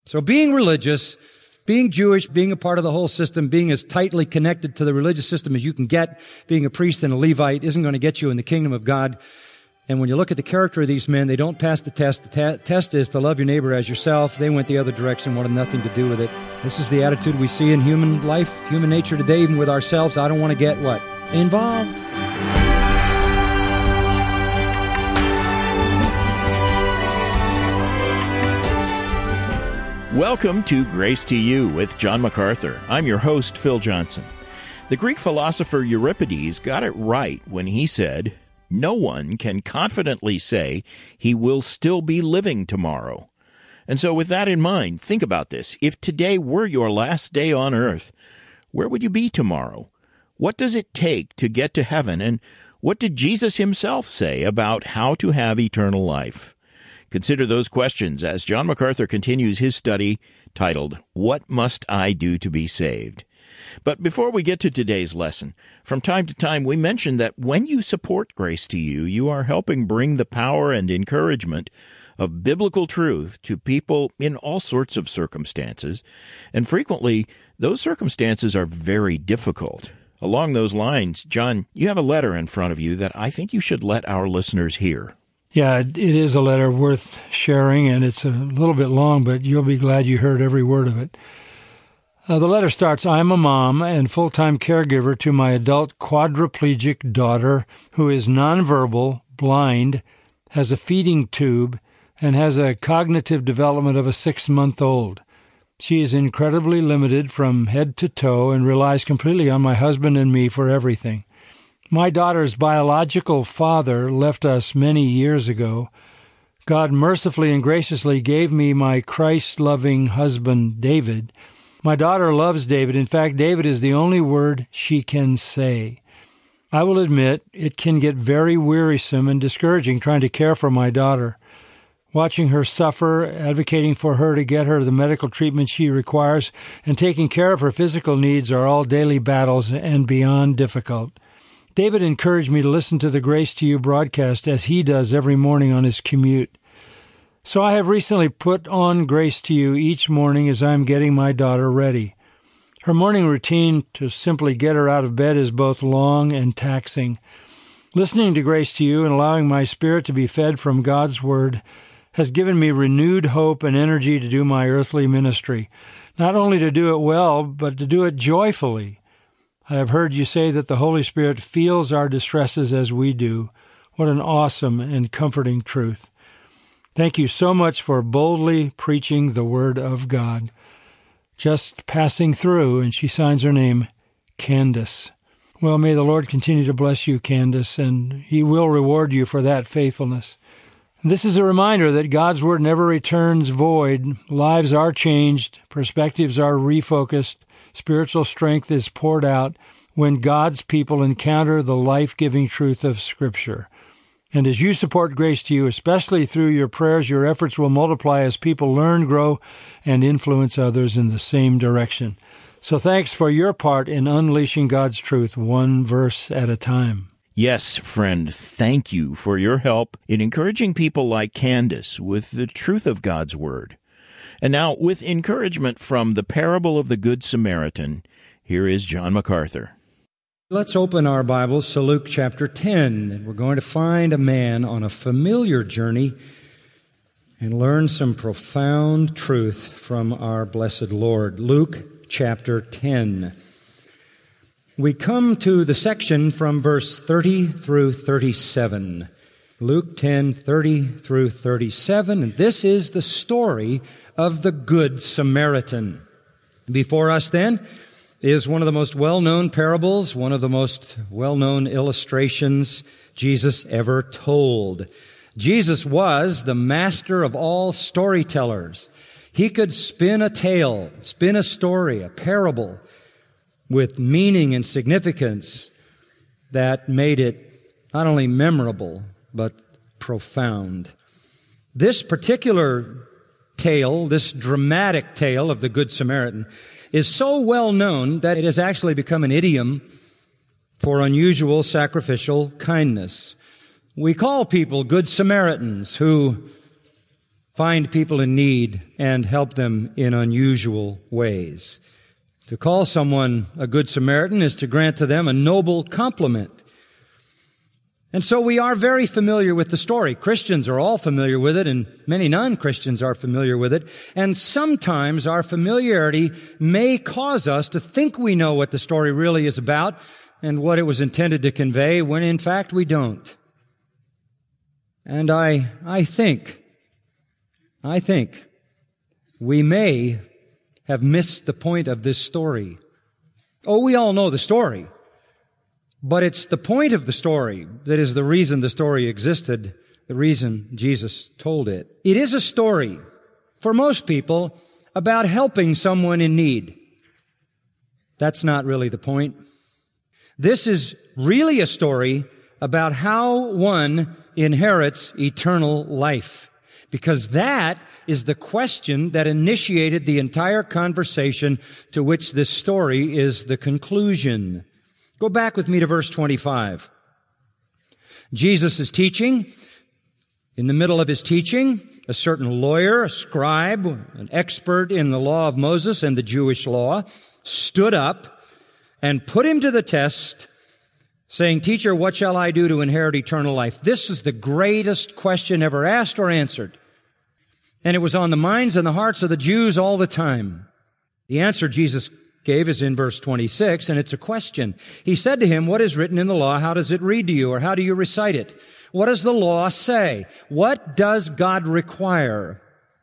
So being religious, being Jewish, being a part of the whole system, being as tightly connected to the religious system as you can get, being a priest and a Levite isn't going to get you in the kingdom of God. And when you look at the character of these men, they don't pass the test. The test is to love your neighbor as yourself. They went the other direction, wanted nothing to do with it. This is the attitude we see in human life, human nature today, even with ourselves. I don't want to get what? Involved. Welcome to Grace to You with John MacArthur. I'm your host, Phil Johnson. The Greek philosopher Euripides got it right when he said, "No one can confidently say he will still be living tomorrow." And so with that in mind, think about this. If today were your last day on earth, where would you be tomorrow? What does it take to get to heaven? And what did Jesus himself say about how to have eternal life? Consider those questions as John MacArthur continues his study titled, "What Must I Do to Be Saved?" But before we get to today's lesson, from time to time we mention that when you support Grace to You, you are helping bring the power and encouragement of biblical truth to people in all sorts of circumstances, and frequently those circumstances are very difficult. Along those lines, John, you have a letter in front of you that I think you should let our listeners hear. Yeah, it is a letter worth sharing, and it's a little bit long, but you'll be glad you heard every word of it. The letter starts, "I'm a mom and full-time caregiver to my adult quadriplegic daughter who is nonverbal, blind, has a feeding tube, and has a cognitive development of a 6-month-old. She is incredibly limited from head to toe and relies completely on my husband and me for everything. My daughter's biological father left us many years ago. God mercifully and graciously gave me my Christ-loving husband, David. My daughter loves David. In fact, David is the only word she can say. I will admit it can get very wearisome and discouraging trying to care for my daughter. Watching her suffer, advocating for her to get her the medical treatment she requires, and taking care of her physical needs are all daily battles and beyond difficult. David encouraged me to listen to the Grace to You broadcast as he does every morning on his commute. So I have recently put on Grace to You each morning as I'm getting my daughter ready. Her morning routine to simply get her out of bed is both long and taxing. Listening to Grace to You and allowing my spirit to be fed from God's Word has given me renewed hope and energy to do my earthly ministry. Not only to do it well, but to do it joyfully. I have heard you say that the Holy Spirit feels our distresses as we do. What an awesome and comforting truth. Thank you so much for boldly preaching the Word of God. Just passing through," and she signs her name, Candace. Well, may the Lord continue to bless you, Candace, and He will reward you for that faithfulness. This is a reminder that God's Word never returns void. Lives are changed, perspectives are refocused, spiritual strength is poured out when God's people encounter the life-giving truth of Scripture. And as you support Grace to You, especially through your prayers, your efforts will multiply as people learn, grow, and influence others in the same direction. So thanks for your part in unleashing God's truth one verse at a time. Yes, friend, thank you for your help in encouraging people like Candace with the truth of God's Word. And now, with encouragement from the parable of the Good Samaritan, here is John MacArthur. Let's open our Bibles to Luke chapter 10, and we're going to find a man on a familiar journey and learn some profound truth from our blessed Lord. Luke chapter 10. We come to the section from verse 30 through 37. Luke 10, 30 through 37, and this is the story of the Good Samaritan. Before us then is one of the most well-known parables, one of the most well-known illustrations Jesus ever told. Jesus was the master of all storytellers. He could spin a tale, spin a story, a parable with meaning and significance that made it not only memorable, but profound. This particular tale, this dramatic tale of the Good Samaritan, is so well known that it has actually become an idiom for unusual sacrificial kindness. We call people Good Samaritans who find people in need and help them in unusual ways. To call someone a good Samaritan is to grant to them a noble compliment. And so we are very familiar with the story. Christians are all familiar with it, and many non-Christians are familiar with it. And sometimes our familiarity may cause us to think we know what the story really is about and what it was intended to convey, when in fact we don't. And I think we may have missed the point of this story. Oh, we all know the story. But it's the point of the story that is the reason the story existed, the reason Jesus told it. It is a story, for most people, about helping someone in need. That's not really the point. This is really a story about how one inherits eternal life, because that is the question that initiated the entire conversation to which this story is the conclusion. Go back with me to verse 25. Jesus is teaching. In the middle of his teaching, a certain lawyer, a scribe, an expert in the law of Moses and the Jewish law, stood up and put him to the test, saying, "Teacher, what shall I do to inherit eternal life?" This is the greatest question ever asked or answered. And it was on the minds and the hearts of the Jews all the time. The answer Jesus gave is in verse 26, and it's a question. He said to him, "What is written in the law? How does it read to you, or how do you recite it? What does the law say? What does God require?"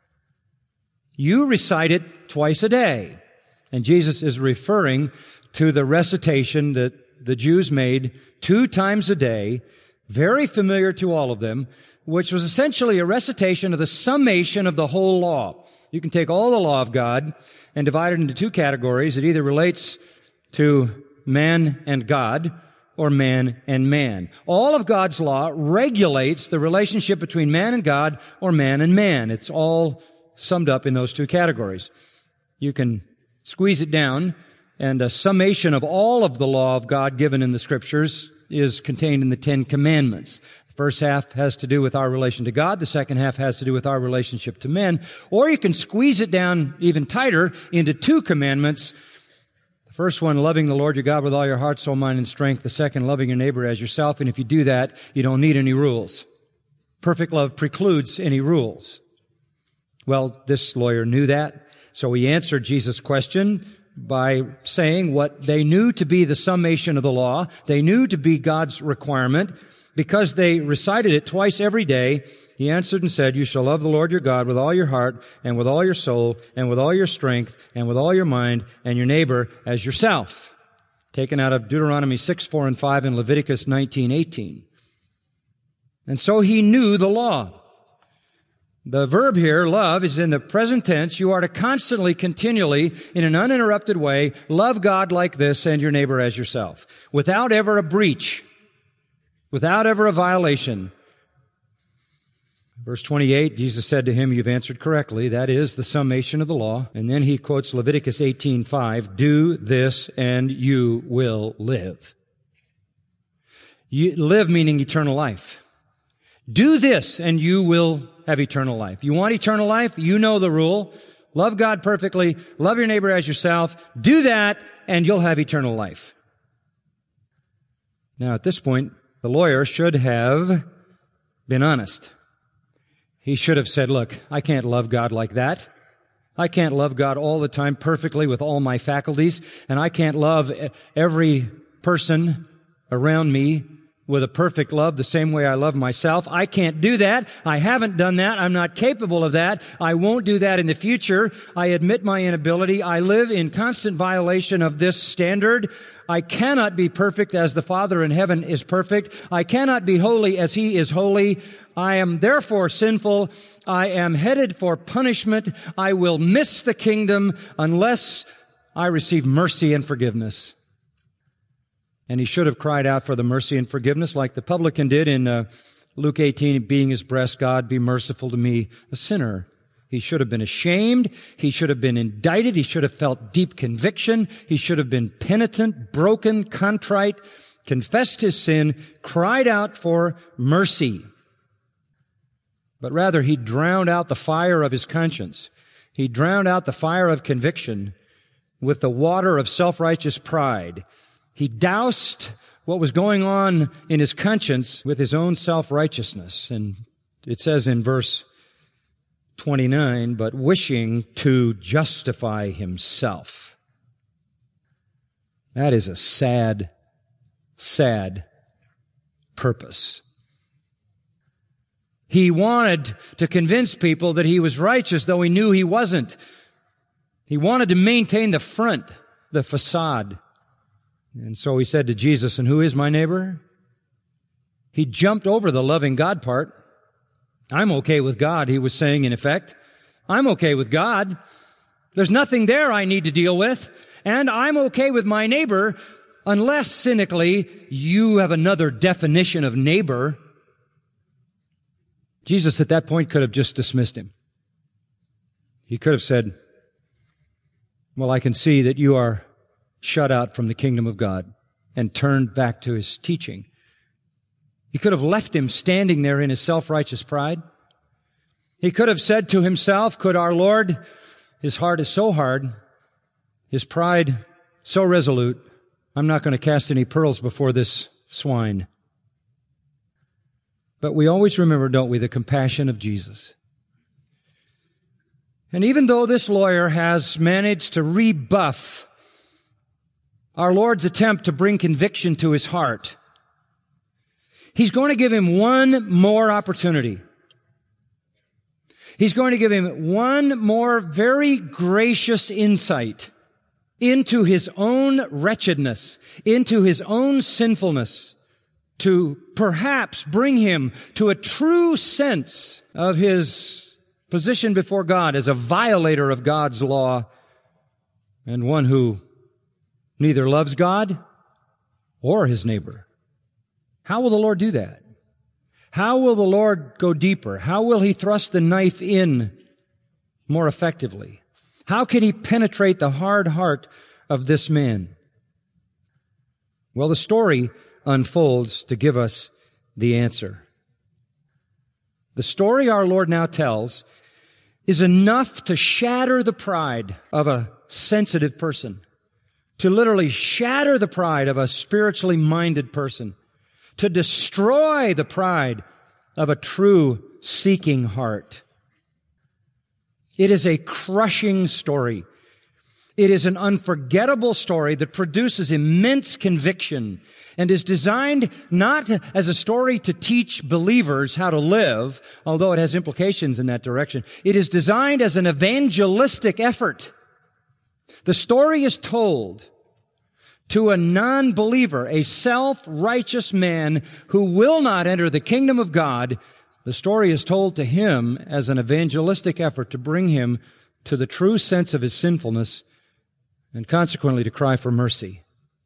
You recite it twice a day. And Jesus is referring to the recitation that the Jews made 2 times a day, very familiar to all of them, which was essentially a recitation of the summation of the whole law. You can take all the law of God and divide it into 2 categories. It either relates to man and God or man and man. All of God's law regulates the relationship between man and God or man and man. It's all summed up in those 2 categories. You can squeeze it down, and a summation of all of the law of God given in the Scriptures is contained in the 10 Commandments. First half has to do with our relation to God. The second half has to do with our relationship to men. Or you can squeeze it down even tighter into 2 commandments. The first one, loving the Lord your God with all your heart, soul, mind, and strength. The second, loving your neighbor as yourself. And if you do that, you don't need any rules. Perfect love precludes any rules. Well, this lawyer knew that. So he answered Jesus' question by saying what they knew to be the summation of the law. They knew to be God's requirement. Because they recited it twice every day, he answered and said, "You shall love the Lord your God with all your heart and with all your soul and with all your strength and with all your mind, and your neighbor as yourself." Taken out of Deuteronomy 6:4 and 5 and Leviticus 19:18. And so he knew the law. The verb here, love, is in the present tense. You are to constantly, continually, in an uninterrupted way, love God like this and your neighbor as yourself, without ever a breach. Without ever a violation. Verse 28, Jesus said to him, "You've answered correctly. That is the summation of the law." And then he quotes Leviticus 18:5, "Do this and you will live." Live meaning eternal life. Do this and you will have eternal life. You want eternal life? You know the rule. Love God perfectly. Love your neighbor as yourself. Do that and you'll have eternal life. Now at this point, the lawyer should have been honest. He should have said, "Look, I can't love God like that. I can't love God all the time perfectly with all my faculties, and I can't love every person around me with a perfect love the same way I love myself. I can't do that. I haven't done that. I'm not capable of that. I won't do that in the future. I admit my inability. I live in constant violation of this standard. I cannot be perfect as the Father in heaven is perfect. I cannot be holy as He is holy. I am therefore sinful. I am headed for punishment. I will miss the kingdom unless I receive mercy and forgiveness." And he should have cried out for the mercy and forgiveness like the publican did in Luke 18, "Being his breast, God, be merciful to me, a sinner." He should have been ashamed. He should have been indicted. He should have felt deep conviction. He should have been penitent, broken, contrite, confessed his sin, cried out for mercy. but rather he drowned out the fire of his conscience. He drowned out the fire of conviction with the water of self-righteous pride. He doused what was going on in his conscience with his own self-righteousness. And it says in verse 29, but wishing to justify himself. That is a sad, sad purpose. He wanted to convince people that he was righteous, though he knew he wasn't. He wanted to maintain the front, the facade. And so he said to Jesus, and who is my neighbor? He jumped over the loving God part. I'm okay with God, he was saying in effect. I'm okay with God. There's nothing there I need to deal with. And I'm okay with my neighbor, unless cynically you have another definition of neighbor. Jesus at that point could have just dismissed him. He could have said, well, I can see that you are shut out from the kingdom of God, and turned back to his teaching. He could have left him standing there in his self-righteous pride. He could have said to himself, could our Lord, his heart is so hard, his pride so resolute, I'm not going to cast any pearls before this swine. But we always remember, don't we, the compassion of Jesus. And even though this lawyer has managed to rebuff our Lord's attempt to bring conviction to his heart, he's going to give him one more opportunity. He's going to give him one more very gracious insight into his own wretchedness, into his own sinfulness, to perhaps bring him to a true sense of his position before God as a violator of God's law and one who neither loves God or his neighbor. How will the Lord do that? How will the Lord go deeper? How will he thrust the knife in more effectively? How can he penetrate the hard heart of this man? Well, the story unfolds to give us the answer. The story our Lord now tells is enough to shatter the pride of a sensitive person, to literally shatter the pride of a spiritually minded person, to destroy the pride of a true seeking heart. It is a crushing story. It is an unforgettable story that produces immense conviction and is designed not as a story to teach believers how to live, although it has implications in that direction. It is designed as an evangelistic effort. The story is told to a non-believer, a self-righteous man who will not enter the kingdom of God. The story is told to him as an evangelistic effort to bring him to the true sense of his sinfulness and consequently to cry for mercy.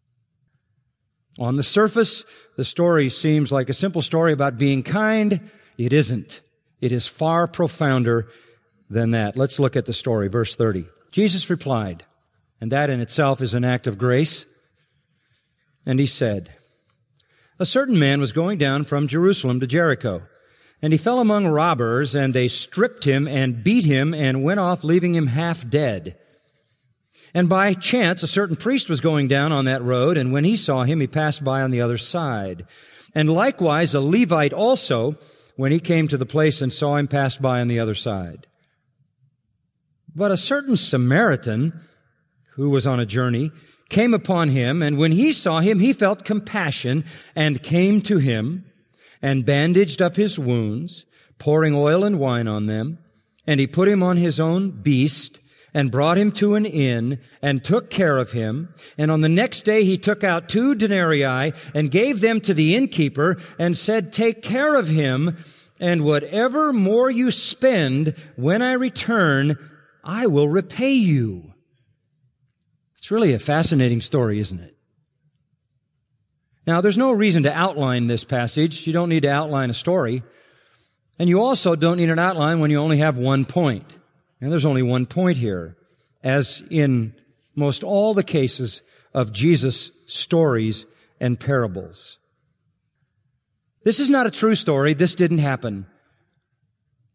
On the surface, the story seems like a simple story about being kind. It isn't. It is far profounder than that. Let's look at the story. Verse 30. Jesus replied, and that in itself is an act of grace. And he said, a certain man was going down from Jerusalem to Jericho, and he fell among robbers, and they stripped him and beat him and went off, leaving him half dead. And by chance, a certain priest was going down on that road, and when he saw him, he passed by on the other side. And likewise, a Levite also, when he came to the place and saw him, passed by on the other side. But a certain Samaritan, who was on a journey, came upon him, and when he saw him, he felt compassion and came to him and bandaged up his wounds, pouring oil and wine on them. And he put him on his own beast and brought him to an inn and took care of him. And on the next day he took out 2 denarii and gave them to the innkeeper and said, take care of him, and whatever more you spend when I return, I will repay you. It's really a fascinating story, isn't it? Now, there's no reason to outline this passage. You don't need to outline a story. And you also don't need an outline when you only have one point. And there's only one point here, as in most all the cases of Jesus' stories and parables. This is not a true story. This didn't happen.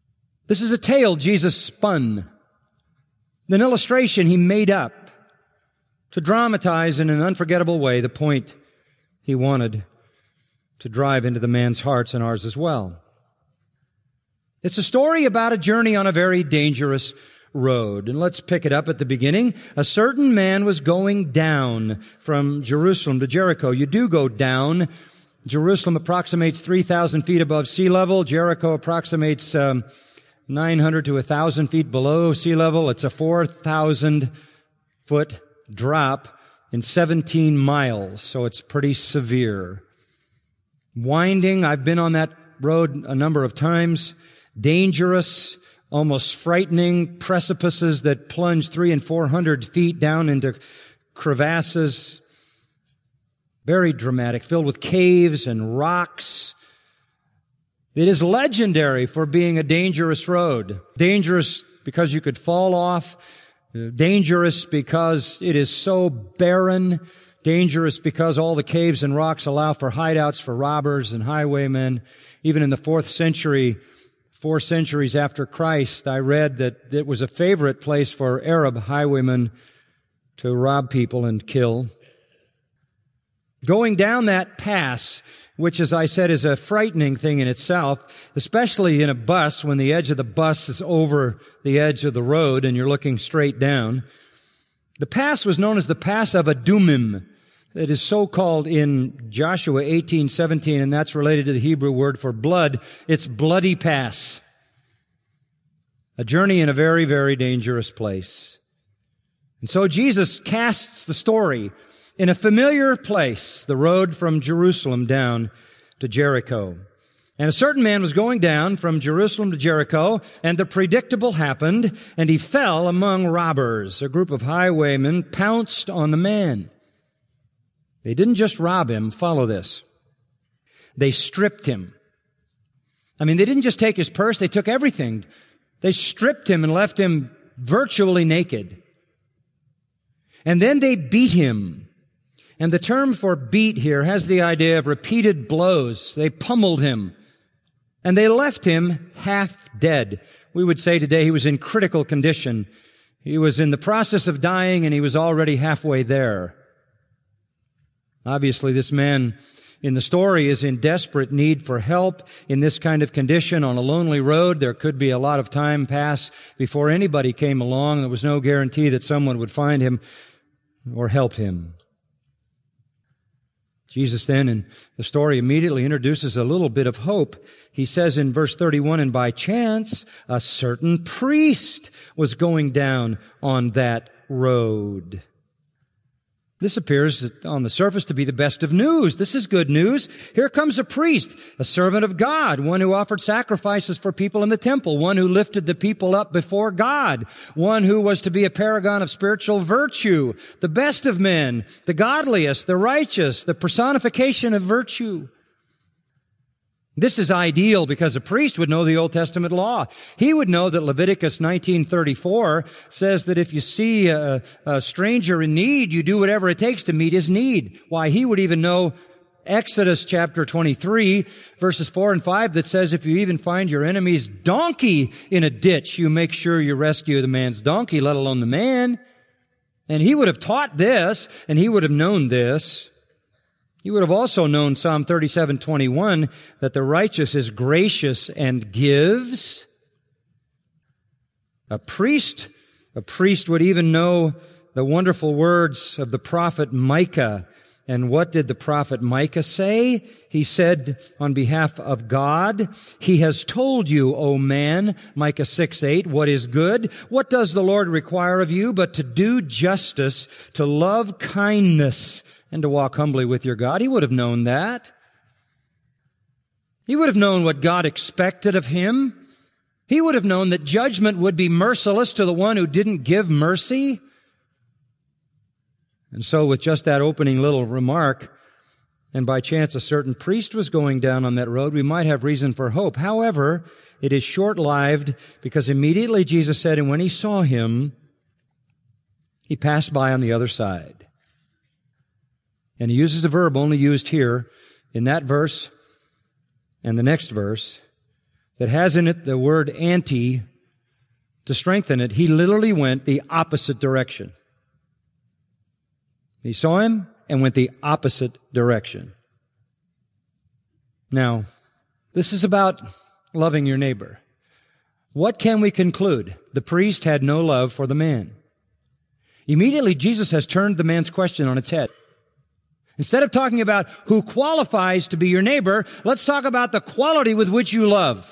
This is a tale Jesus spun, an illustration he made up to dramatize in an unforgettable way the point he wanted to drive into the man's hearts and ours as well. It's a story about a journey on a very dangerous road. And let's pick it up at the beginning. A certain man was going down from Jerusalem to Jericho. You do go down. Jerusalem approximates 3,000 feet above sea level. Jericho approximates 900 to 1,000 feet below sea level. It's a 4,000 foot drop in 17 miles, so it's pretty severe. Winding, I've been on that road a number of times. Dangerous, almost frightening precipices that plunge 300 and 400 feet down into crevasses. Very dramatic, filled with caves and rocks. It is legendary for being a dangerous road. Dangerous because you could fall off. Dangerous because it is so barren. Dangerous because all the caves and rocks allow for hideouts for robbers and highwaymen. Even in the 4th century, 4 centuries after Christ, I read that it was a favorite place for Arab highwaymen to rob people and kill. Going down that pass, which, as I said, is a frightening thing in itself, especially in a bus when the edge of the bus is over the edge of the road and you're looking straight down. The pass was known as the Pass of Adumim. It is so called in Joshua 18:17, and that's related to the Hebrew word for blood. It's bloody pass. A journey in a very, very dangerous place. And so Jesus casts the story in a familiar place, the road from Jerusalem down to Jericho. And a certain man was going down from Jerusalem to Jericho, and the predictable happened, and he fell among robbers. A group of highwaymen pounced on the man. They didn't just rob him, follow this. They stripped him. They didn't just take his purse, they took everything. They stripped him and left him virtually naked. And then they beat him. And the term for beat here has the idea of repeated blows. They pummeled him. And they left him half dead. We would say today he was in critical condition. He was in the process of dying and he was already halfway there. Obviously, this man in the story is in desperate need for help in this kind of condition on a lonely road. There could be a lot of time pass before anybody came along. There was no guarantee that someone would find him or help him. Jesus then in the story immediately introduces a little bit of hope. He says in verse 31, and by chance, a certain priest was going down on that road. This appears on the surface to be the best of news. This is good news. Here comes a priest, a servant of God, one who offered sacrifices for people in the temple, one who lifted the people up before God, one who was to be a paragon of spiritual virtue, the best of men, the godliest, the righteous, the personification of virtue. This is ideal because a priest would know the Old Testament law. He would know that Leviticus 19:34 says that if you see a stranger in need, you do whatever it takes to meet his need. Why, he would even know Exodus chapter 23, verses 4 and 5 that says if you even find your enemy's donkey in a ditch, you make sure you rescue the man's donkey, let alone the man. And he would have taught this, and he would have known this. He would have also known Psalm 37:21 that the righteous is gracious and gives. A priest would even know the wonderful words of the prophet Micah. And what did the prophet Micah say? He said on behalf of God, He has told you, O man, Micah 6:8, what is good? What does the Lord require of you but to do justice, to love kindness, and to walk humbly with your God? He would have known that. He would have known what God expected of him. He would have known that judgment would be merciless to the one who didn't give mercy. And so with just that opening little remark, and by chance a certain priest was going down on that road, we might have reason for hope. However, it is short-lived because immediately Jesus said, and when he saw him, he passed by on the other side. And he uses a verb only used here in that verse and the next verse that has in it the word anti to strengthen it, he literally went the opposite direction. He saw him and went the opposite direction. Now, this is about loving your neighbor. What can we conclude? The priest had no love for the man. Immediately, Jesus has turned the man's question on its head. Instead of talking about who qualifies to be your neighbor, let's talk about the quality with which you love.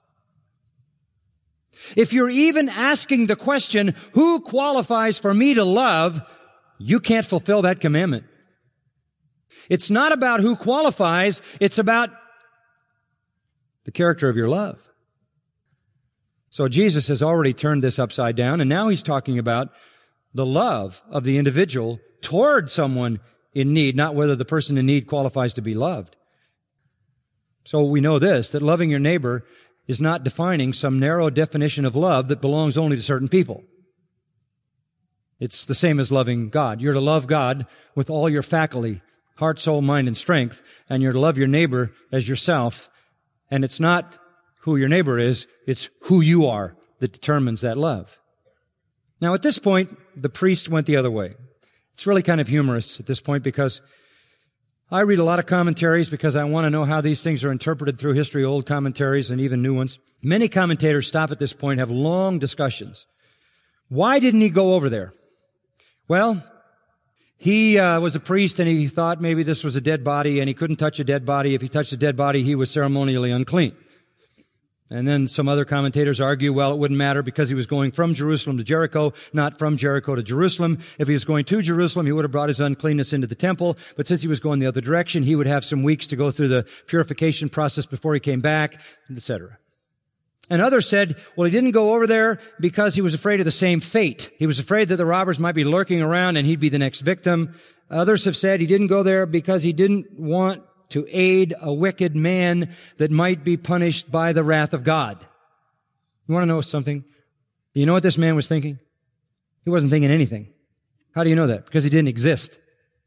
If you're even asking the question, who qualifies for me to love, you can't fulfill that commandment. It's not about who qualifies, it's about the character of your love. So Jesus has already turned this upside down, and now he's talking about the love of the individual toward someone in need, not whether the person in need qualifies to be loved. So we know this, that loving your neighbor is not defining some narrow definition of love that belongs only to certain people. It's the same as loving God. You're to love God with all your faculty, heart, soul, mind, and strength, and you're to love your neighbor as yourself. And it's not who your neighbor is, it's who you are that determines that love. Now, at this point, the priest went the other way. It's really kind of humorous at this point because I read a lot of commentaries because I want to know how these things are interpreted through history, old commentaries and even new ones. Many commentators stop at this point, have long discussions. Why didn't he go over there? Well, he was a priest and he thought maybe this was a dead body and he couldn't touch a dead body. If he touched a dead body, he was ceremonially unclean. And then some other commentators argue, well, it wouldn't matter because he was going from Jerusalem to Jericho, not from Jericho to Jerusalem. If he was going to Jerusalem, he would have brought his uncleanness into the temple. But since he was going the other direction, he would have some weeks to go through the purification process before he came back, etc. And others said, well, he didn't go over there because he was afraid of the same fate. He was afraid that the robbers might be lurking around and he'd be the next victim. Others have said he didn't go there because he didn't want to aid a wicked man that might be punished by the wrath of God. You want to know something? You know what this man was thinking? He wasn't thinking anything. How do you know that? Because he didn't exist.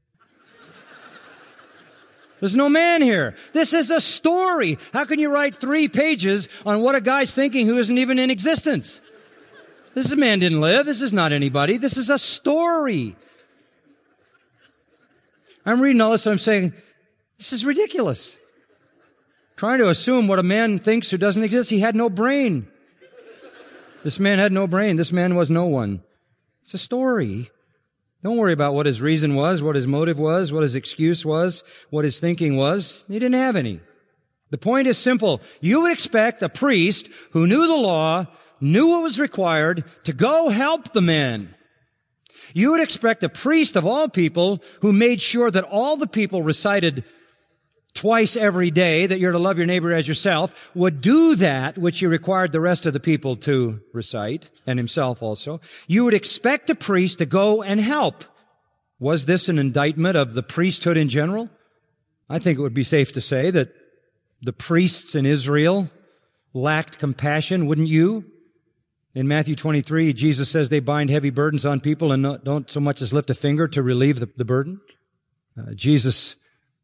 There's no man here. This is a story. How can you write 3 pages on what a guy's thinking who isn't even in existence? This man didn't live. This is not anybody. This is a story. I'm reading all this and I'm saying, this is ridiculous. Trying to assume what a man thinks who doesn't exist. He had no brain. This man had no brain. This man was no one. It's a story. Don't worry about what his reason was, what his motive was, what his excuse was, what his thinking was. He didn't have any. The point is simple. You would expect a priest who knew the law, knew what was required, to go help the man. You would expect a priest of all people who made sure that all the people recited twice every day that you're to love your neighbor as yourself, would do that which he required the rest of the people to recite, and himself also. You would expect a priest to go and help. Was this an indictment of the priesthood in general? I think it would be safe to say that the priests in Israel lacked compassion, wouldn't you? In Matthew 23, Jesus says they bind heavy burdens on people and don't so much as lift a finger to relieve the burden. Jesus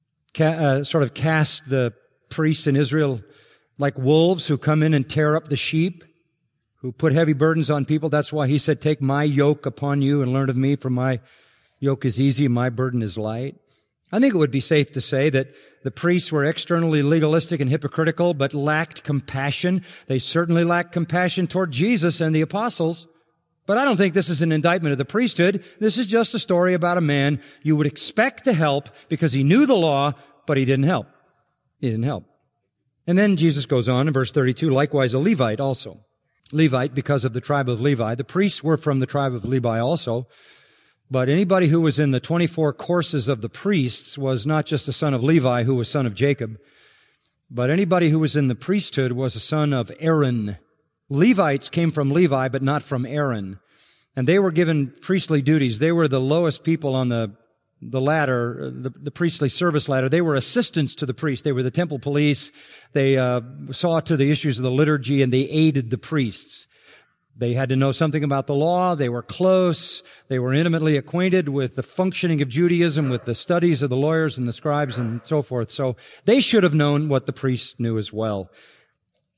sort of cast the priests in Israel like wolves who come in and tear up the sheep, who put heavy burdens on people. That's why he said, take my yoke upon you and learn of me, for my yoke is easy and my burden is light. I think it would be safe to say that the priests were externally legalistic and hypocritical, but lacked compassion. They certainly lacked compassion toward Jesus and the apostles. But I don't think this is an indictment of the priesthood. This is just a story about a man you would expect to help because he knew the law, but he didn't help. He didn't help. And then Jesus goes on in verse 32, likewise a Levite also. Levite because of the tribe of Levi. The priests were from the tribe of Levi also. But anybody who was in the 24 courses of the priests was not just a son of Levi, who was son of Jacob, but anybody who was in the priesthood was a son of Aaron. Levites came from Levi, but not from Aaron. And they were given priestly duties. They were the lowest people on the ladder, the priestly service ladder. They were assistants to the priest. They were the temple police. They saw to the issues of the liturgy, and they aided the priests. They had to know something about the law. They were close. They were intimately acquainted with the functioning of Judaism, with the studies of the lawyers and the scribes and so forth. So they should have known what the priests knew as well.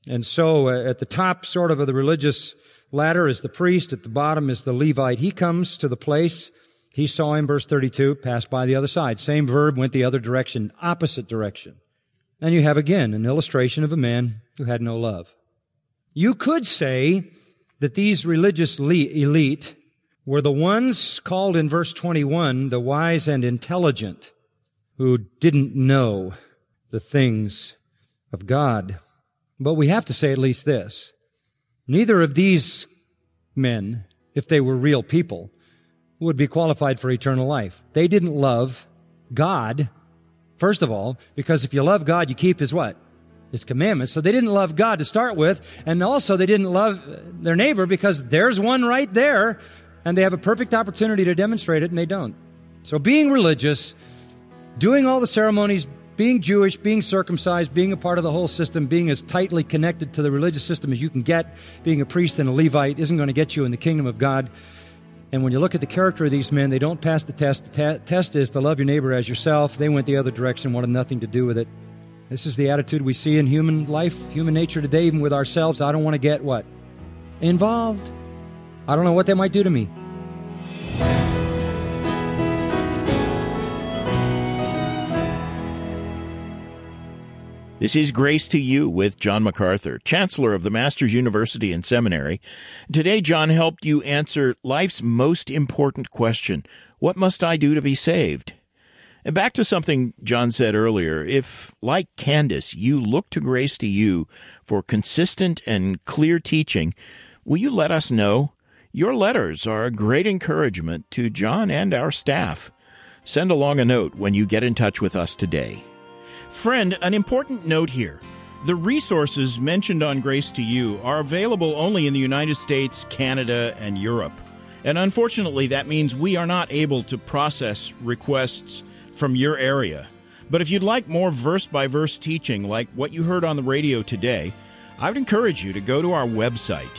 And so at the top sort of the religious ladder is the priest. At the bottom is the Levite. He comes to the place. He saw him, verse 32, passed by the other side. Same verb, went the other direction, opposite direction. And you have again an illustration of a man who had no love. You could say that these religious elite were the ones called in verse 21, the wise and intelligent, who didn't know the things of God. But we have to say at least this. Neither of these men, if they were real people, would be qualified for eternal life. They didn't love God, first of all, because if you love God, you keep His what? His commandments. So they didn't love God to start with, and also they didn't love their neighbor because there's one right there, and they have a perfect opportunity to demonstrate it, and they don't. So being religious, doing all the ceremonies, being Jewish, being circumcised, being a part of the whole system, being as tightly connected to the religious system as you can get, being a priest and a Levite isn't going to get you in the kingdom of God. And when you look at the character of these men, they don't pass the test. The test is to love your neighbor as yourself. They went the other direction, wanted nothing to do with it. This is the attitude we see in human life, human nature today, even with ourselves. I don't want to get what? Involved. I don't know what they might do to me. This is Grace to You with John MacArthur, Chancellor of the Masters University and Seminary. Today, John helped you answer life's most important question: what must I do to be saved? And back to something John said earlier, if, like Candace, you look to Grace to You for consistent and clear teaching, will you let us know? Your letters are a great encouragement to John and our staff. Send along a note when you get in touch with us today. Friend, an important note here. The resources mentioned on Grace to You are available only in the United States, Canada, and Europe. And unfortunately, that means we are not able to process requests from your area. But if you'd like more verse-by-verse teaching like what you heard on the radio today, I would encourage you to go to our website,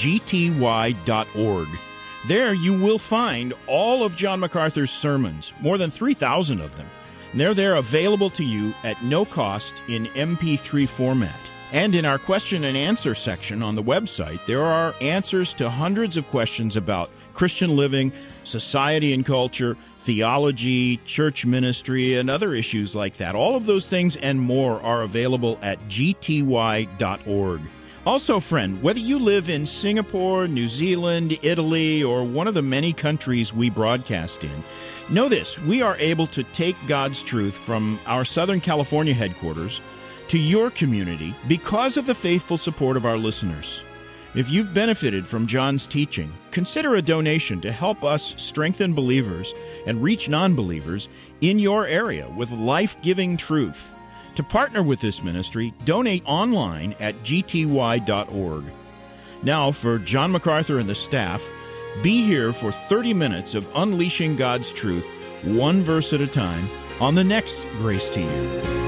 gty.org. There you will find all of John MacArthur's sermons, more than 3,000 of them. And they're there available to you at no cost in MP3 format. And in our question and answer section on the website, there are answers to hundreds of questions about Christian living, society and culture, theology, church ministry, and other issues like that. All of those things and more are available at gty.org. Also, friend, whether you live in Singapore, New Zealand, Italy, or one of the many countries we broadcast in, know this: we are able to take God's truth from our Southern California headquarters to your community because of the faithful support of our listeners. If you've benefited from John's teaching, consider a donation to help us strengthen believers and reach non-believers in your area with life-giving truth. To partner with this ministry, donate online at gty.org. Now, for John MacArthur and the staff, be here for 30 minutes of unleashing God's truth, one verse at a time, on the next Grace to You.